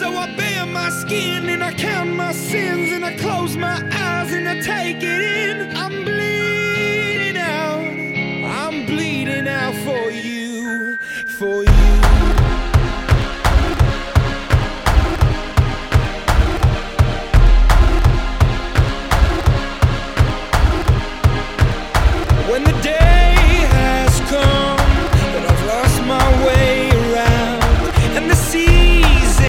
So I bare my skin and I count my sins and I close my eyes and I take it in. I'm bleeding out for you, for you.